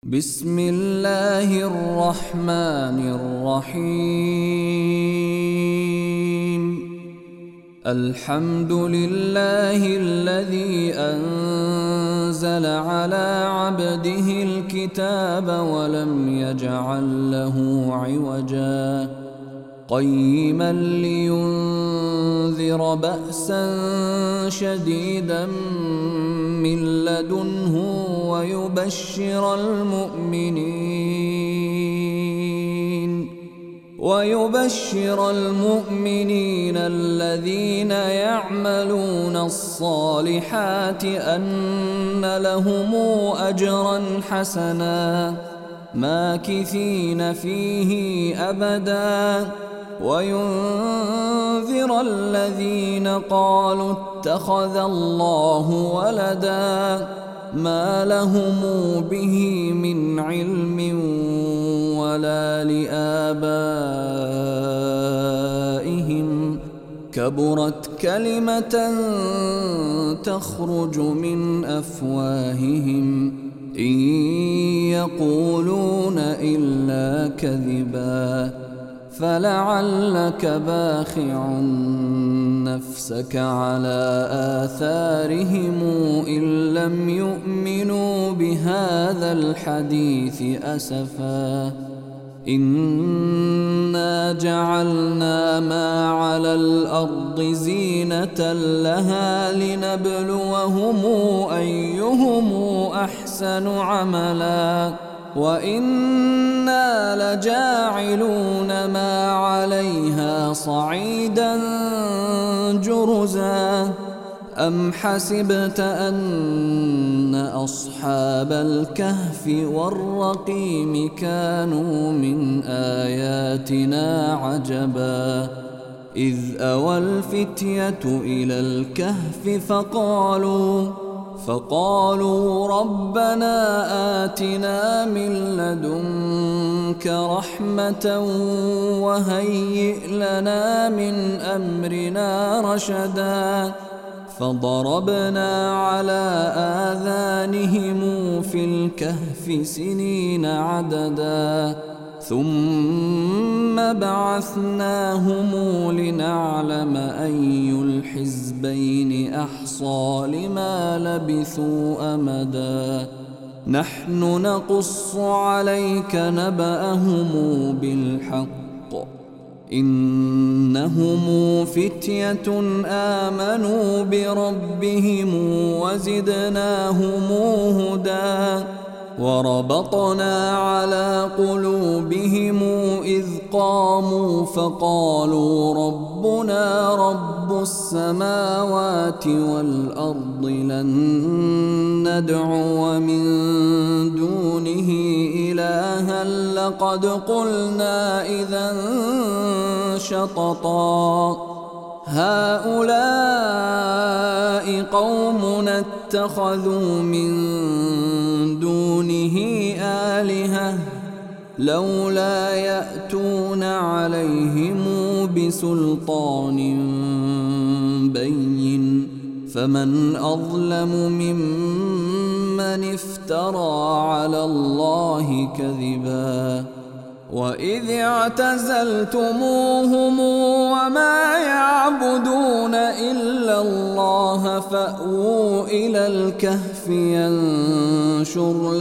بسم الله الرحمن الرحيم. الحمد لله الذي أنزل على عبده الكتاب ولم يجعل له عوجا قيما لينذر بأسا شديدا من لدنه ويبشر المؤمنين الذين يعملون الصالحات أن لهم أجرا حسنا ماكثين فيه أبدا وينذر الذين قالوا اتخذ الله ولدا ما لهم به من علم ولا لآبائهم كبرت كلمة تخرج من أفواههم إن يقولون إلا كذبا فلعلك باخع نفسك على آثارهم إن لم يؤمنوا بهذا الحديث أسفا إنا جعلنا ما على الأرض زينة لها لنبلوهم أيهم أحسن عملا وإنا لجاعلون ما عليها صعيدا جرزا أم حسبت أن أصحاب الكهف والرقيم كانوا من آياتنا عجبا إذ أوى الفتية إلى الكهف فقالوا ربنا آتنا من لدنك رحمة وهيئ لنا من أمرنا رشدا فضربنا على آذانهم في الكهف سنين عددا ثم بعثناهم لنعلم أي الحزبين أحصى لما لبثوا أمدا نحن نقص عليك نبأهم بالحق إنهم فتية آمنوا بربهم وزدناهم هدى وربطنا على قلوبهم إذ قاموا فقالوا ربنا رب السماوات والأرض لن ندعو من دونه إلها لقد قلنا إذا شططا هؤلاء قومنا اتخذوا من دونه آلهة لولا يأتون عليهم بسلطان بين فمن أظلم ممن افترى على الله كذبا وإذ اعتزلتموهم وما يعبدون إلا الله فأووا إلى الكهف ينشر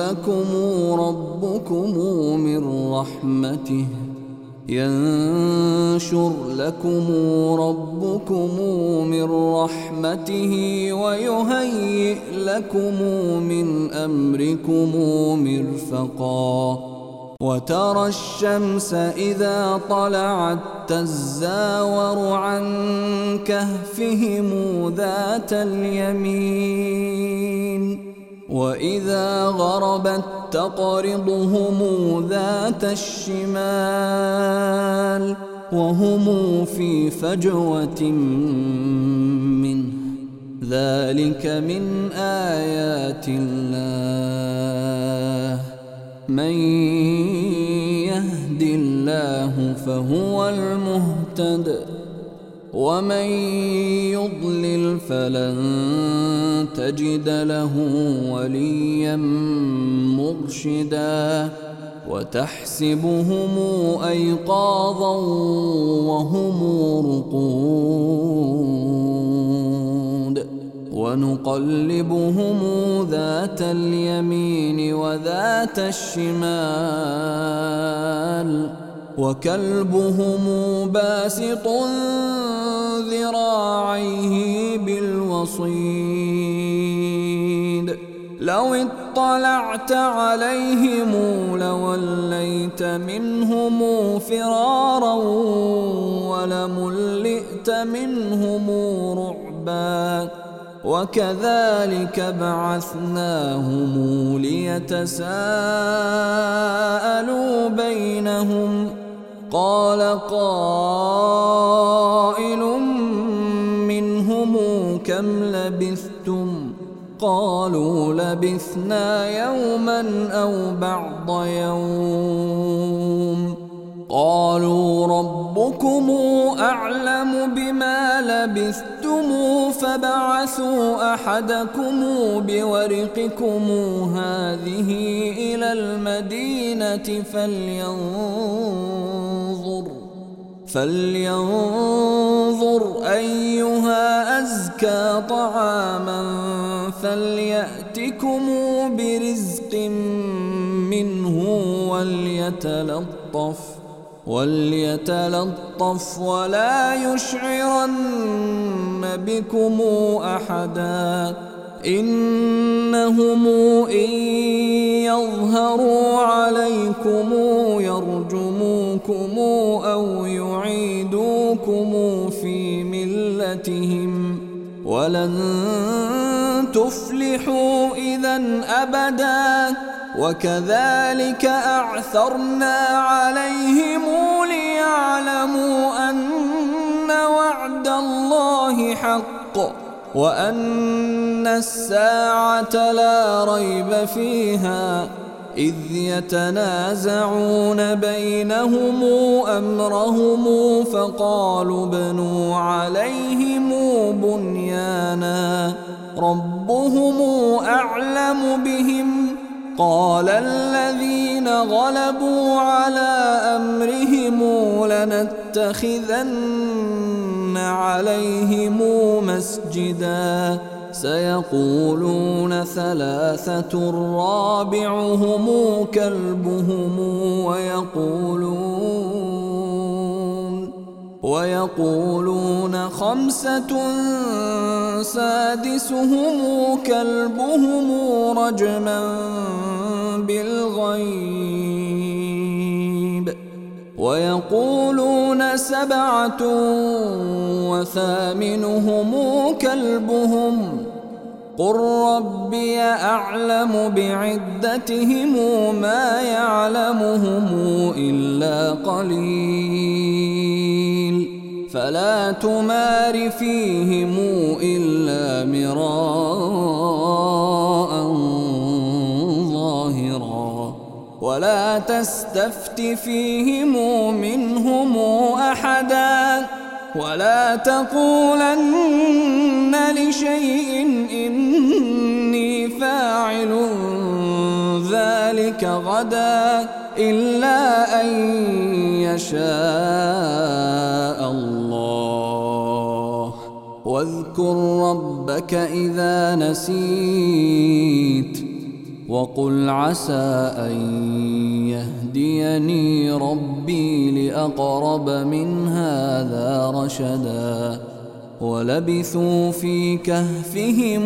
لكم ربكم من رحمته ويهيئ لكم من أمركم مرفقا وترى الشمس إذا طلعت تزاور عن كهفهم ذات اليمين وإذا غربت تقرضهم ذات الشمال وهم في فجوة منه ذلك من آيات الله من يهد الله فهو المهتد ومن يضلل فلن تجد له وليا مرشدا وتحسبهم أيقاظا وهم رقود ونقلبهم ذات اليمين وذات الشمال وكلبهم باسط ذراعيه بالوصيد لو اطلعت عليهم لوليت منهم فرارا ولملئت منهم رعبا وكذلك بعثناهم ليتساءلوا بينهم قال قائل منهم كم لبثتم قالوا لبثنا يوما أو بعض يوم قالوا ربكم أعلم بما لبثتم فبعثوا أحدكم بورقكم هذه إلى المدينة فلينظر أيها أزكى طعاما فليأتكم برزق منه وليتلطف ولا يشعرن بكم أحدا إنهم إن يظهروا عليكم يرجموكم أو يعيدوكم في ملتهم ولن تفلحوا إذن أبدا وكذلك أعثرنا عليهم ليعلموا أن وعد الله حق وأن الساعة لا ريب فيها إذ يتنازعون بينهم أمرهم فقالوا ابنوا عليهم بنيانا ربهم أعلم بهم قال الذين غلبوا على أمرهم لنتخذن عليهم مسجدا سيقولون ثلاثة رابعهم كلبهم ويقولون خمسة سادسهم كلبهم رجما بالغيب ويقولون سبعة وثامنهم كلبهم قل ربي أعلم بعدتهم ما يعلمهم إلا قليل فلا تمار فيهم إلا مراء ظاهرا ولا تستفت فيهم منهم أحدا ولا تقولن لشيء إني فاعل ذلك غدا إلا أن يشاء الله واذكر ربك إذا نسيت وقل عسى أن يهديني ربي لأقرب من هذا رشدا ولبثوا في كهفهم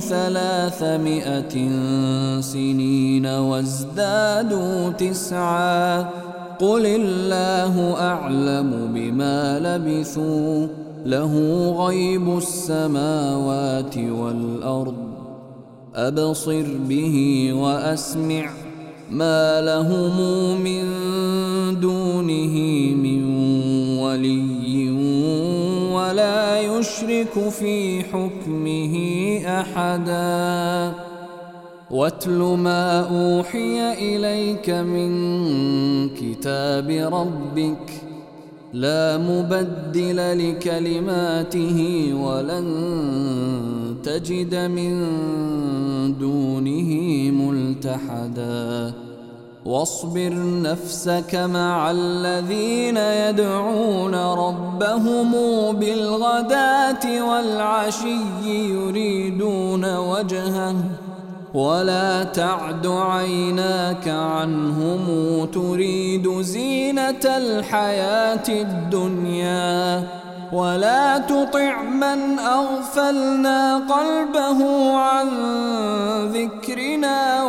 300 سنين وازدادوا 9 قل الله أعلم بما لبثوا له غيب السماوات والأرض أبصر به وأسمع ما لهم من دونه من ولي ولا يشرك في حكمه أحدا واتل ما أوحي إليك من كتاب ربك لا مبدل لكلماته ولن تجد من دونه ملتحدا واصبر نفسك مع الذين يدعون ربهم بالغداة والعشي يريدون وجهه ولا تعد عيناك عنهم تريد زينة الحياة الدنيا ولا تطع من أغفلنا قلبه عن ذكرنا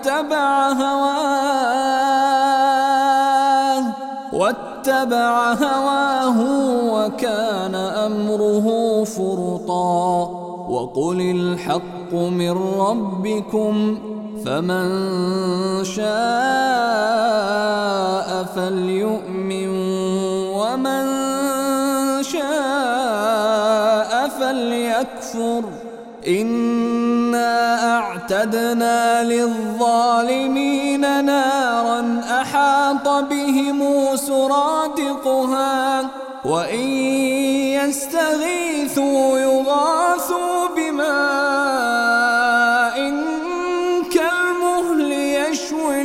واتبع هواه وكان أمره فرطا وقل الحق من ربكم فمن شاء فليؤمن ومن شاء فليكفر إنا أعتدنا للظالمين نارا أحاط بهم سرادقها وإن يستغيثوا يغاثوا بماء كالمهل يشوي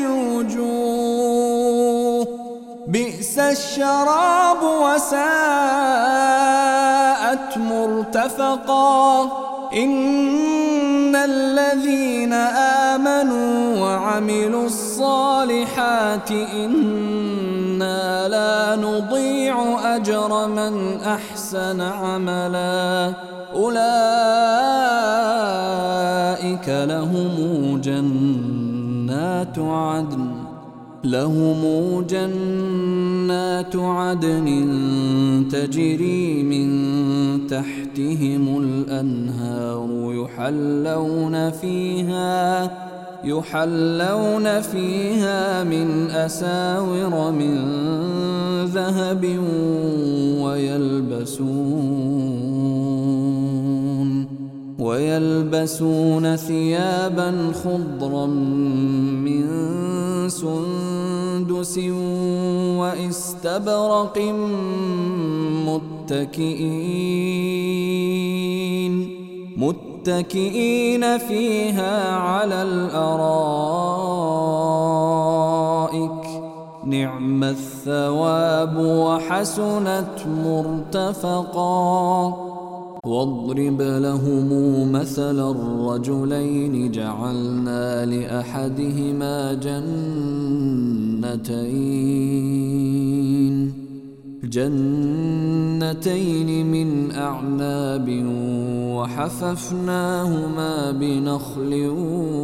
الوجوه بئس الشراب وساءت مرتفقا إن الذين آمنوا وعملوا الصالحات إنا لا نضيع أجر من أحسن عملا أولئك لهم جنات عدن تجري من تحتهم الأنهار يحلون فيها من أساور من ذهب ويلبسون ثيابا خضرا من سندس واستبرق متكئين فيها على الأرائك نعم الثواب وحسنت مرتفقا واضرب لهم مثل الرجلين جعلنا لأحدهما جنتين من أعناب وحففناهما بنخل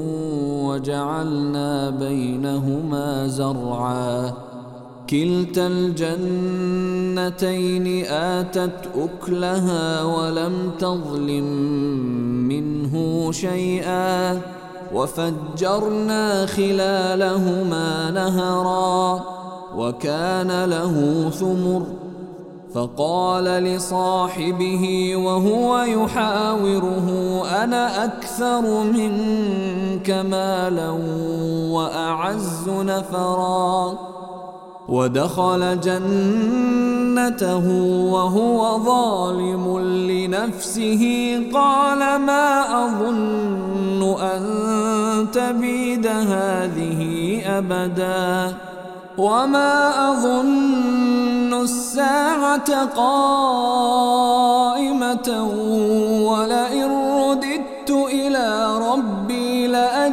وجعلنا بينهما زرعا كلتا الجنتين آتت أكلها ولم تظلم منه شيئا وفجرنا خلالهما نهرا وكان له ثمر فقال لصاحبه وهو يحاوره أنا أكثر منك مالا وأعز نفرا ودخل جنته وهو ظالم لنفسه قال ما أظن أن تبيد هذه أبدا وما أظن الساعة قائمة ولئن رددت إلى ربي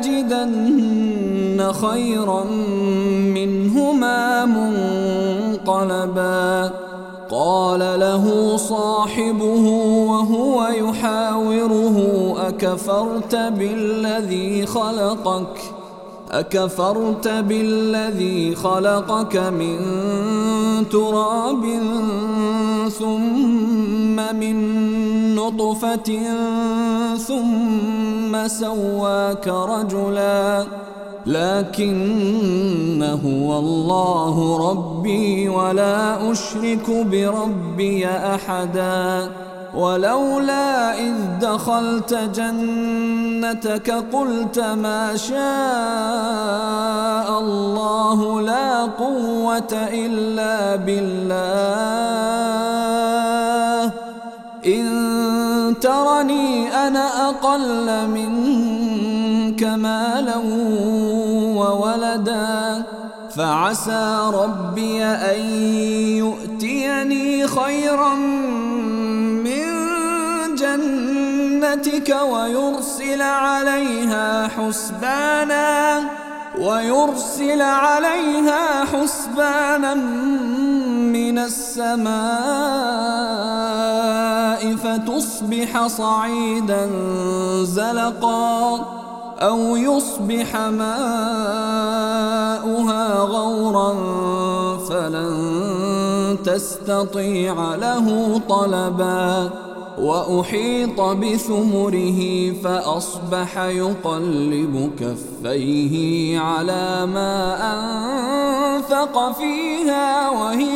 لأجدن خيرا منهما منقلبا قال له صاحبه وهو يحاوره أكفرت بالذي خلقك من تراب ثم من نطفة ثم سواك رجلا لكن هو الله ربي ولا أشرك بربي أحدا ولولا إذ دخلت جنتك قلت ما شاء الله لا قوة إلا بالله إن ترني أنا أقل منك مالا وولدا فعسى ربي أن يؤتيني خيرا من جنتك ويرسل عليها حسبانا من السماء فتصبح صعيدا زلقا أو يصبح ماؤها غورا فلن تستطيع له طلبا وأحيط بثمره فأصبح يقلب كفيه على ما أنفق فيها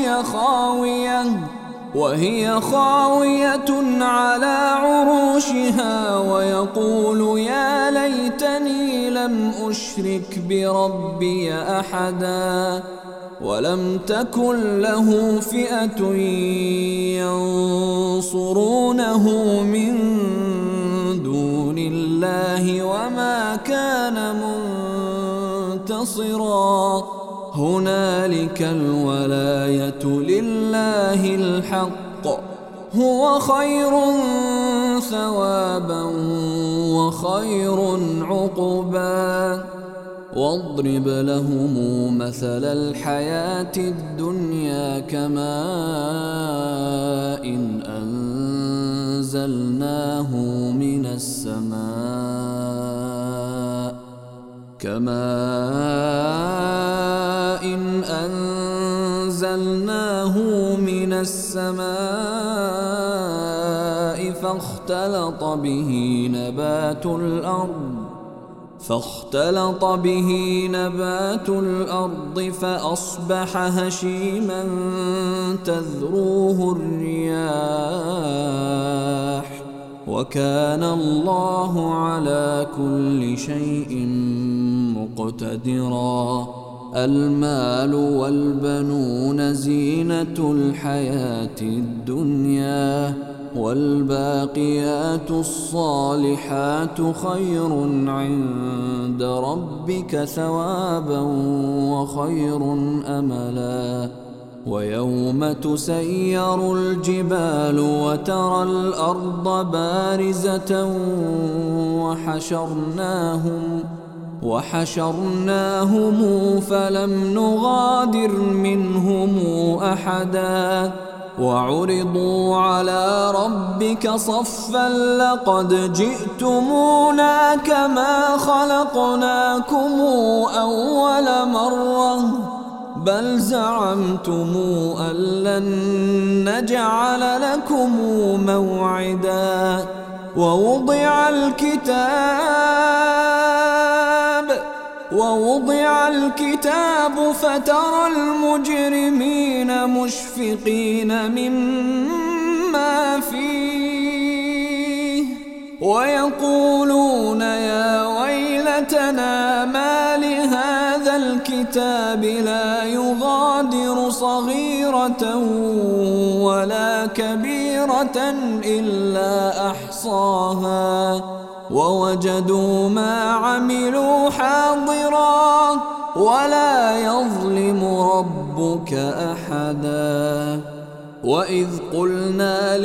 وهي خاوية على عروشها ويقول يا ليتني لم أشرك بربي أحدا ولم تكن له فئة ينصرونه من دون الله وما كان منتصرا هنالك الولاية لله الحق هو خير ثوابا وخير عقبا واضرب لهم مثل الحياة الدنيا كماء أنزلناه من السماء فاختلط به نبات الأرض فأصبح هشيما تذروه الرياح وكان الله على كل شيء مقتدرا المال والبنون زينة الحياة الدنيا والباقيات الصالحات خير عند ربك ثوابا وخير أملا ويوم تسير الجبال وترى الأرض بارزة وحشرناهم فلم نغادر منهم أحدا وعرضوا على ربك صفا لقد جئتمونا كما خلقناكم أول مرة بل زعمتم أن لن نجعل لكم موعدا ووضع الكتاب فترى المجرمين مشفقين مما فيه ويقولون يا ويلتنا ما لهذا الكتاب لا يغادر صغيرة ولا كبيرة إلا أحصاها ووجدوا ما عملوا حاضرا ولا يظلم ربك أحدا وإذ قلنا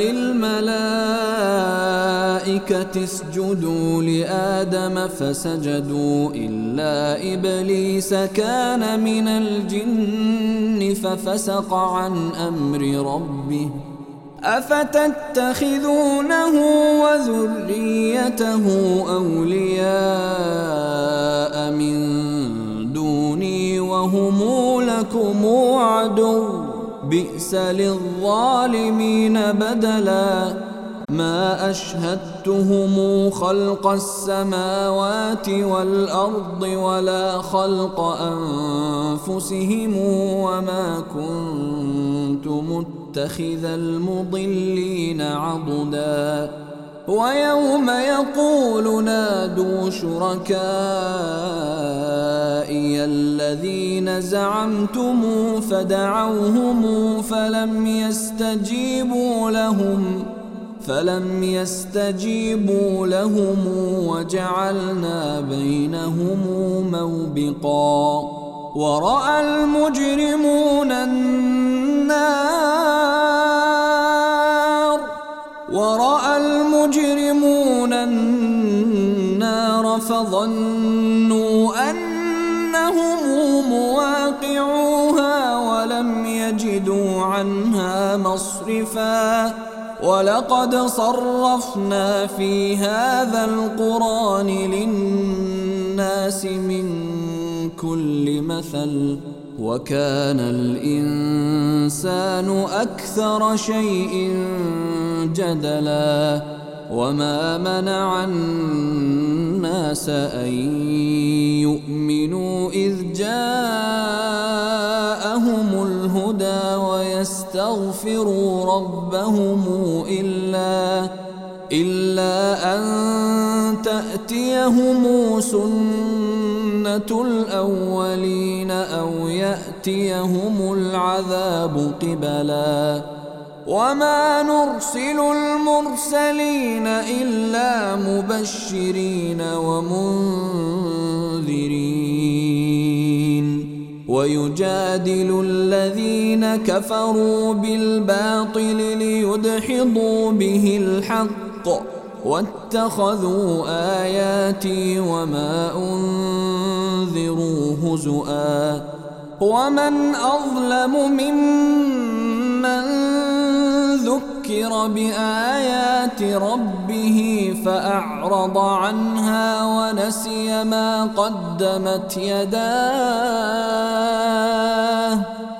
للملائكة اسجدوا لآدم فسجدوا إلا إبليس كان من الجن ففسق عن أمر ربه أفتتخذونه وذريته أولياء من دوني وهم لكم عدو بئس للظالمين بدلا ما أشهدتهم خلق السماوات والأرض ولا خلق أنفسهم وما كنت متخذ متخذ المضلين عضدا ويوم يقول نادوا شركائي الذين زعمتم فدعوهم فلم يستجيبوا لهم وجعلنا بينهم موبقا ورأى المجرمون النار فظنوا أنهم مواقعوها ولم يجدوا عنها مصرفا ولقد صرفنا في هذا القرآن للناس من كل مثل وكان الإنسان أكثر شيء جدلا وما منع الناس أن يؤمنوا إذ جاءهم الهدى ويستغفروا ربهم إلا أن تأتيهم سنة الأولين أو يأتيهم العذاب قبلا وما نرسل المرسلين إلا مبشرين ومنذرين ويجادل الذين كفروا بالباطل ليدحضوا به الحق واتخذوا آياتي وما أنذروا هزؤا ومن أظلم ممن ذكر بآيات ربه فأعرض عنها ونسي ما قدمت يداه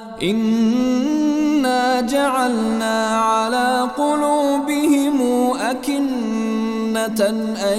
إنا جعلنا على قلوبهم أكنة أن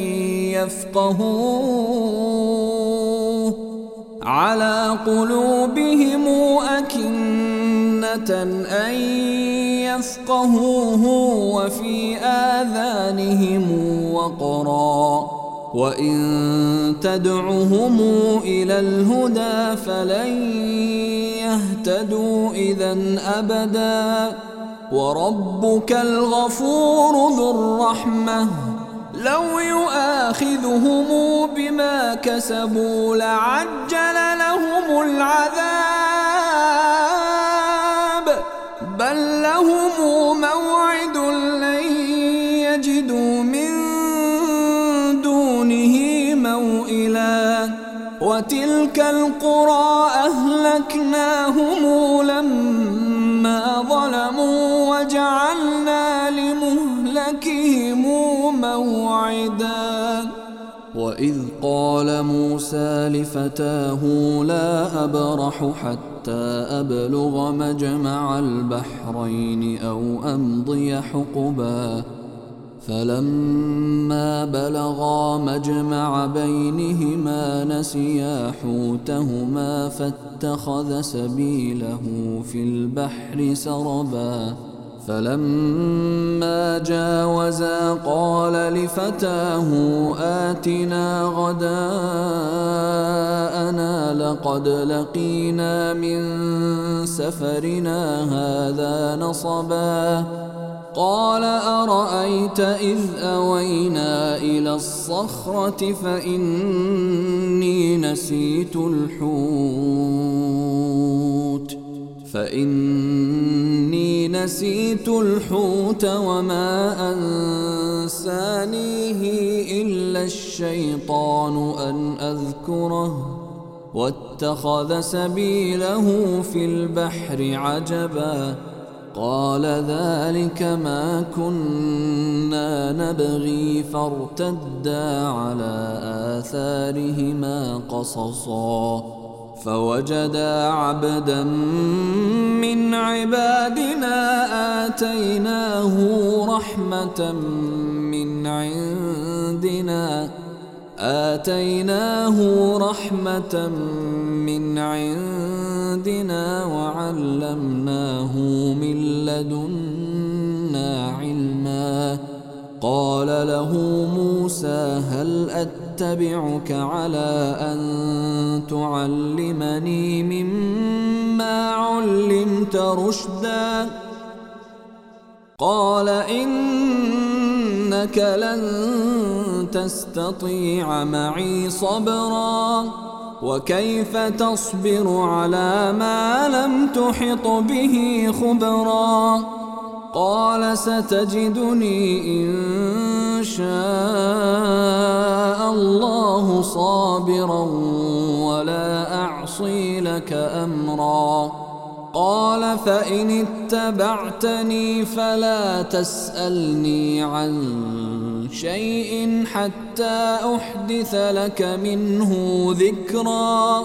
يفقهوه وفي آذانهم وقرا وإن تدعهم إلى الهدى فلن يهتدوا إذن أبدا وربك الغفور ذو الرحمة لو يؤاخذهم بما كسبوا لعجل لهم العذاب بل لهم موعد لن يجدوا من دونه موئلا وتلك القرى أهلكناهم لما ظلموا وجعلنا لمهلكهم موعدا وإذ قال موسى لفتاه لا أبرح حتى أبلغ مجمع البحرين أو أمضي حقبا فلما بلغا مجمع بينهما نسيا حوتهما فاتخذ سبيله في البحر سربا فلما جاوزا قال لفتاه آتنا غداءنا لقد لقينا من سفرنا هذا نصبا قال أرأيت إذ أوينا إلى الصخرة فإني نسيت الحوت وما أنسانيه إلا الشيطان أن أذكره واتخذ سبيله في البحر عجبا قال ذلك ما كنا نبغي فارتدا على آثارهما قصصا فوجدا عبدا من عبادنا آتيناه رحمة من عندنا وعلمناه من لدنا علما. قال له موسى هل أتبعك على أن تعلمني مما علمت رشدا؟ قال إنك لن تستطيع معي صبرا وكيف تصبر على ما لم تحط به خبرا؟ قال ستجدني إن شاء الله صابرا ولا أعصي لك أمرا. قال فإن اتبعتني فلا تسألني عن شيء حتى أحدث لك منه ذكرا.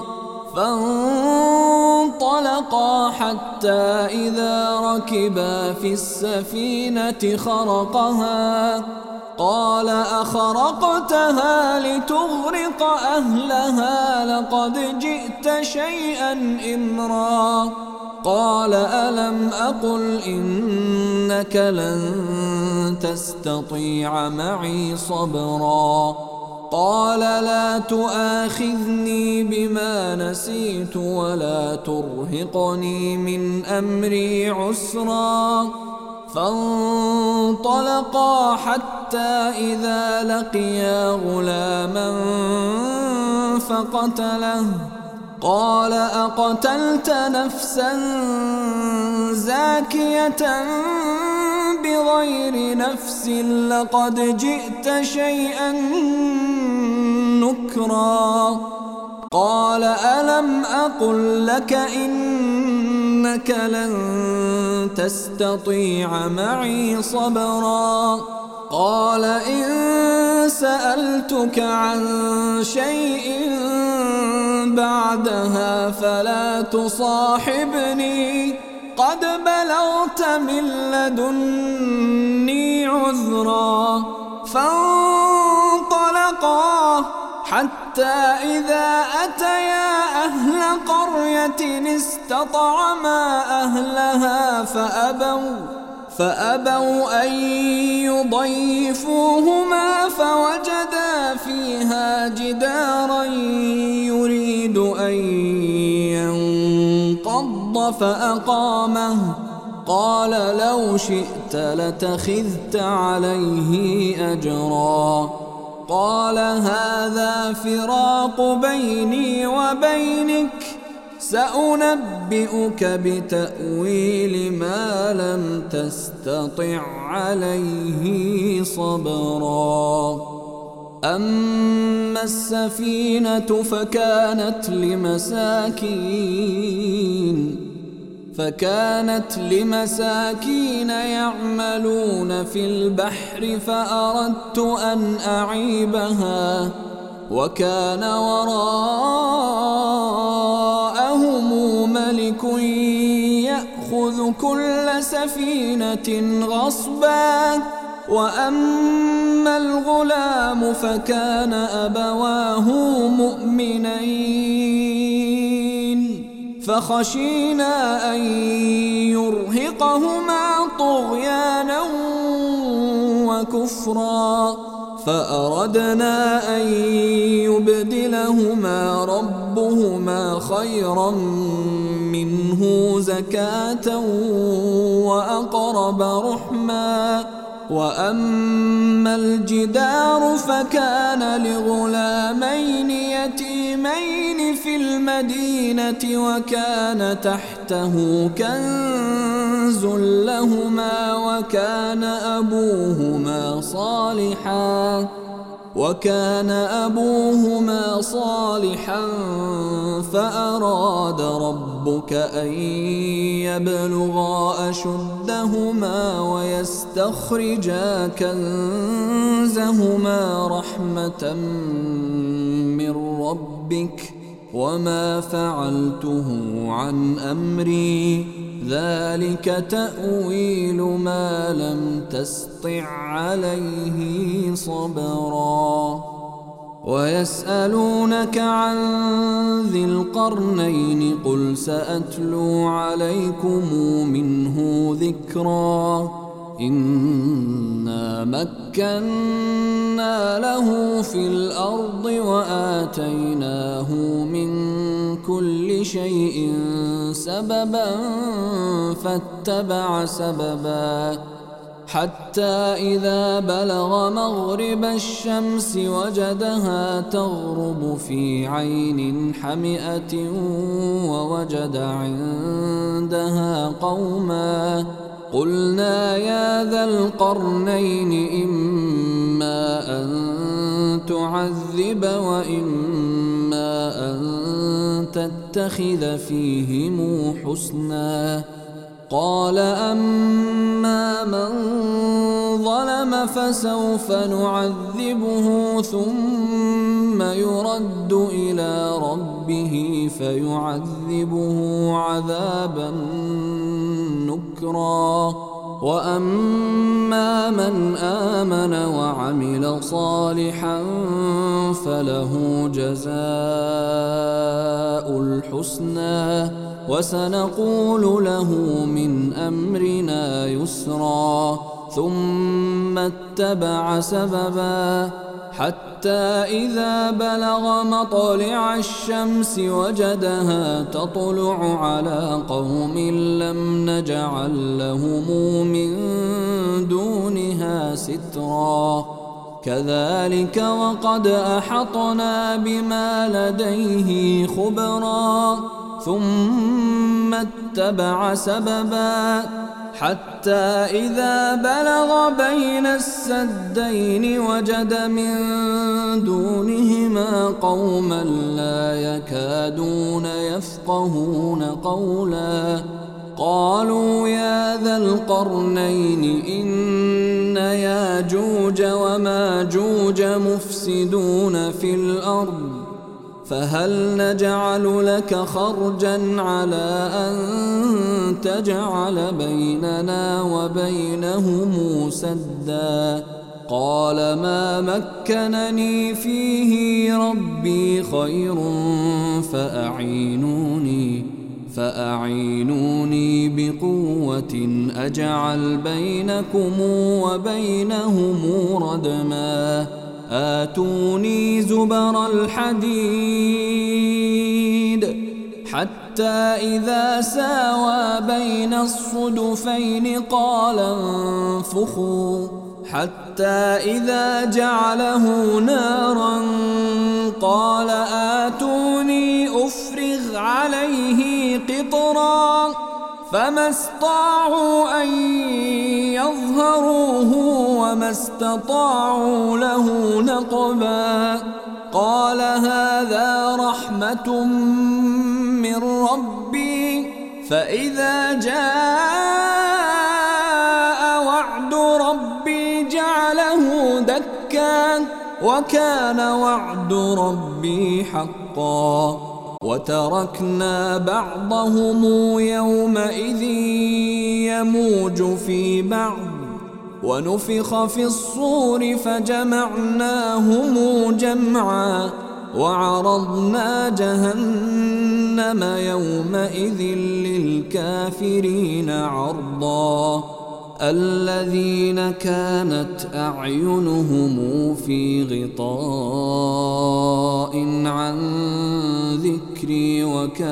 فانطلقا حتى إذا ركبا في السفينة خرقها قال أخرقتها لتغرق أهلها لقد جئت شيئا إمرا. قال ألم أقل إنك لن تستطيع معي صبرا؟ قال لا تؤاخذني بما نسيت ولا ترهقني من أمري عسرا. فانطلقا حتى إذا لقيا غلاما فقتله. قال أقتلت نفسا زاكية بغير نفس لقد جئت شيئا نكرا. قال ألم أقل لك إنك لن تستطيع معي صبرا؟ قال إن سألتك عن شيء بعدها فلا تصاحبني قد بلغت من لدني عذرا. فانطلقا حتى إذا أتيا أهل قرية استطعما أهلها فأبوا أن يضيفوهما فوجدا فيها جدارا يريد أن ينقض فأقامه. قال لو شئت لاتخذت عليه أجرا. قال هذا فراق بيني وبينك سأنبئك بتأويل ما لم تستطع عليه صبرا. أما السفينة فكانت لمساكين يعملون في البحر فأردت أن أعيبها وكان وراءهم ملك يأخذ كل سفينة غصبا. وأما الغلام فكان أبواه مؤمنين فخشينا أن يرهقهما طغيانا وكفرا. فأردنا أن يبدلهما ربهما خيرا منه زكاة وأقرب رحما. وأما الجدار فكان لغلامين يتيمين في المدينة وكان تحته كنز لهما وكان أبوهما صالحا فأراد ربك أن يبلغا أشدهما ويستخرجا كنزهما رحمة من ربك وما فعلته عن أمري ذلك تأويل ما لم تسطع عليه صبرا. ويسألونك عن ذي القرنين قل سأتلو عليكم منه ذكرا إنا مكنا له في الأرض وآتيناه من كل شيء سببا فاتبع سببا حتى إذا بلغ مغرب الشمس وجدها تغرب في عين حمئة ووجد عندها قوما قلنا يا ذا القرنين إما أن تعذب وإما أن تتخذ فيهم حسنا قال أما من ظلم فسوف نعذبه ثم يرد إلى ربه فيعذبه عذابا نكرا وأما من آمن وعمل صالحا فله جزاء الحسنى وسنقول له من أمرنا يسرا ثم اتبع سببا حتى إذا بلغ مطلع الشمس وجدها تطلع على قوم لم نجعل لهم من دونها سترا كذلك وقد أحطنا بما لديه خبرا ثم اتبع سببا حتى إذا بلغ بين السدين وجد من دونهما قوما لا يكادون يفقهون قولا قالوا يا ذا القرنين إن ياجوج وماجوج مفسدون في الأرض فهل نجعل لك خرجا على أن تجعل بيننا وبينهم سدا قال ما مكنني فيه ربي خير فأعينوني بقوة أجعل بينكم وبينهم ردما آتوني زبر الحديد حتى إذا ساوى بين الصدفين قال انفخوا حتى إذا جعله نارا قال آتوني أفرغ عليه قطرا فما استطاعوا أن يظهروه وما استطاعوا له نقبا قال هذا رحمة من ربي فإذا جاء وعد ربي جعله دكا وكان وعد ربي حقا وتركنا بعضهم يومئذ يموج في بعض ونفخ في الصور فجمعناهم جمعا وعرضنا جهنم يومئذ للكافرين عرضا الذين كانت أعينهم في غطاء عن ذكري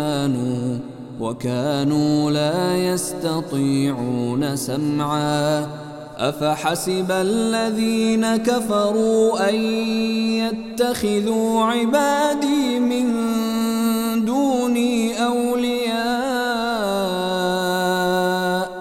وكانوا لا يستطيعون سمعا أفحسب الذين كفروا أن يتخذوا عبادي من دوني أولياء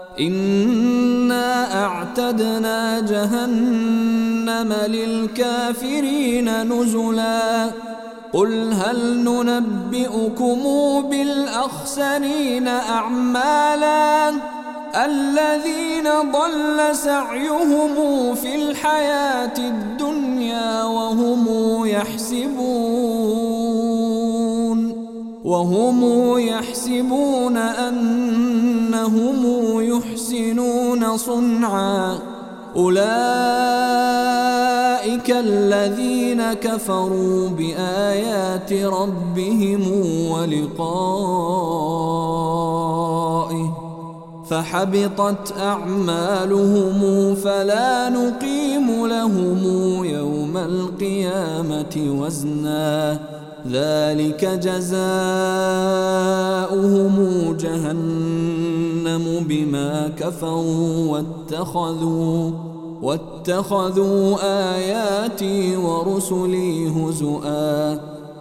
إنا أعتدنا جهنم للكافرين نزلا قل هل ننبئكم بالأخسرين أعمالا الذين ضل سعيهم في الحياة الدنيا وهم يحسبون أنهم يحسنون صنعا أولئك أولئك الذين كفروا بآيات ربهم ولقائه فحبطت أعمالهم فلا نقيم لهم يوم القيامة وزنا ذلك جزاؤهم جهنم بما كفروا واتخذوا آياتي ورسلي هزؤا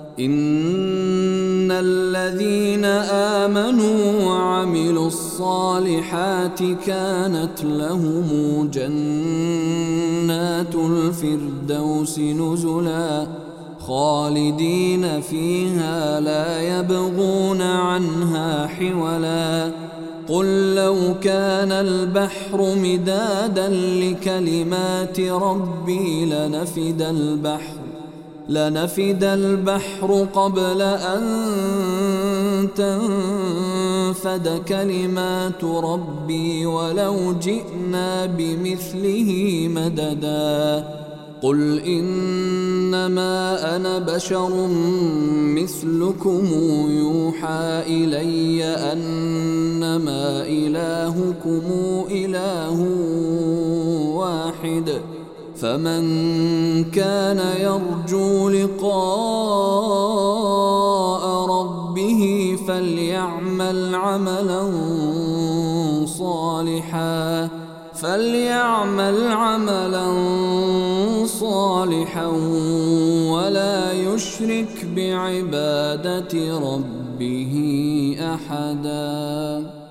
إن الذين آمنوا وعملوا الصالحات كانت لهم جنات الفردوس نزلا خالدين فيها لا يبغون عنها حولا قل لو كان البحر مدادا لكلمات ربي لنفد البحر قبل أن تنفد كلمات ربي ولو جئنا بمثله مددا قل إنما أنا بشر مثلكم يوحى إلي أنما إلهكم إله واحد فمن كان يرجو لقاء ربه فليعمل عملا صالحا ولا يشرك بعبادة ربه أحدا.